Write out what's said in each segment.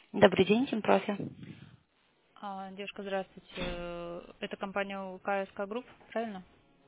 Добрый день, Тим Профи. Девушка, здравствуйте. Это компания КСК Групп, правильно?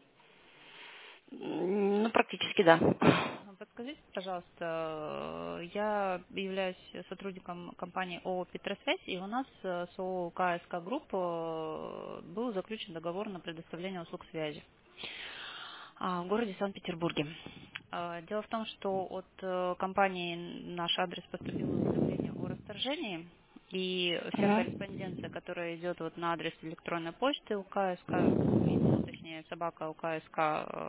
Ну, практически да. Подскажите, пожалуйста, я являюсь сотрудником компании ООО «Петросвязь», и у нас с ООО КСК Групп был заключен договор на предоставление услуг связи в городе Санкт-Петербурге. Дело в том, что от компании наш адрес поступило уведомление о расторжении, и вся Мгм. корреспонденция, которая идет вот на адрес электронной почты УКСК, точнее собака УКСК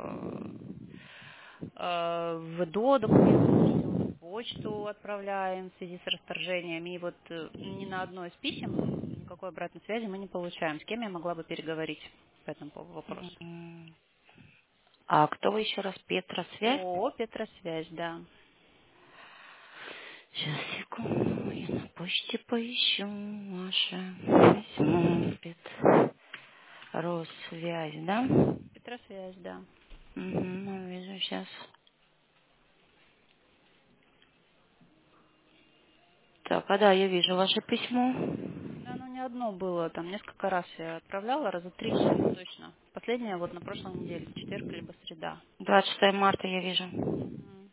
в ДО документы в почту отправляем в связи с расторжением, и вот ни на одно из писем никакой обратной связи мы не получаем. С кем я могла бы переговорить по этому вопросу? А кто вы еще раз? Петросвязь? ООО «Петросвязь», да. Сейчас, секунду, я на почте поищу ваше письмо. Петросвязь, да? Петросвязь, да. Угу, вижу сейчас. Так, а да, я вижу ваше письмо. Да, оно не одно было, там несколько раз я отправляла, раза 3-4 точно. Последнее вот на прошлой неделе, четверг либо среда. 26 марта я вижу. Мгм.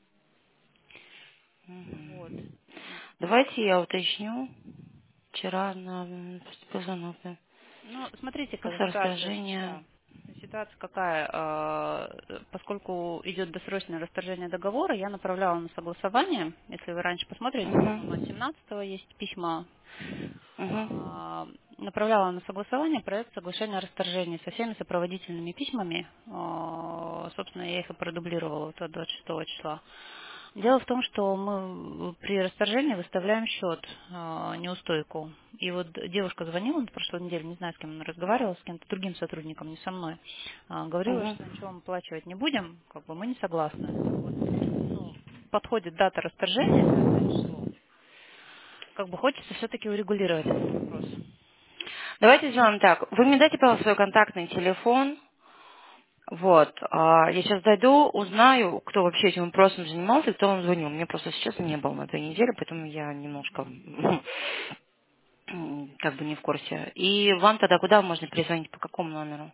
Вот. Мгм. Давайте я уточню. Вчера поступил новое. Ну, смотрите, какая После ситуация, расторжения. да. Ситуация какая, поскольку идет досрочное расторжение договора, я направляла на согласование, если вы раньше посмотрите, по-моему, от Угу. 17 есть письма, Угу. направляла на согласование проект соглашения о расторжении со всеми сопроводительными письмами. Собственно, я их и продублировала вот от 26 числа. Дело в том, что мы при расторжении выставляем счет, неустойку. И вот девушка звонила на прошлой неделе, не знаю, с кем она разговаривала, с кем-то другим сотрудником, не со мной. Говорила, Угу. что ничего мы оплачивать не будем, как бы мы не согласны. Вот, ну, подходит дата расторжения, 5 число. Как бы хочется все-таки урегулировать этот вопрос. Давайте сделаем так. Вы мне дайте, пожалуйста, свой контактный телефон. Вот. Я сейчас дойду, узнаю, кто вообще этим вопросом занимался, кто вам звонил. Мне просто сейчас не было на 2 недели, поэтому я немножко как бы не в курсе. И вам тогда куда можно перезвонить, по какому номеру?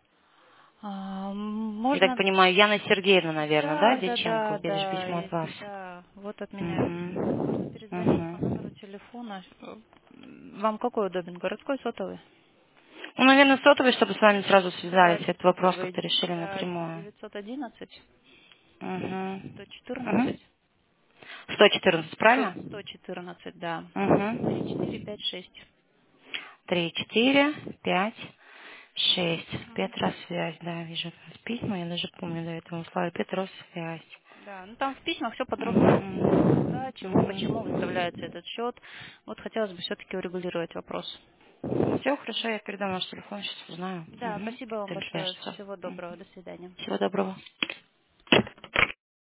Я так Можно, понимаю, Яна Сергеевна, наверное, да, да, да, Дьяченко? да, Это же да, письмо от вас. да, вот от меня письмо. Можно Угу. перезвонить по Угу. номеру телефона. Вам какой удобен? Городской, сотовый? Ну, наверное, сотовый, чтобы с вами сразу связались. Давайте Этот вопрос сотовый. как-то решили Да, напрямую. 911 Угу. Угу. 114 114, правильно? 114, да. Три четыре Угу. пять шесть. 3, 4, 5, 6. Мгм. Петросвязь, да, вижу письма. Я даже помню до этого слова. Петросвязь. Да, ну там в письмах все подробно расписано, Угу. да, чего, почему Угу. выставляется этот счет. Вот хотелось бы все-таки урегулировать вопрос. Все хорошо, я передам ваш телефон, сейчас узнаю. Да, Угу. спасибо вам Всем большое. свяжется. Всего доброго. До свидания. Всего доброго.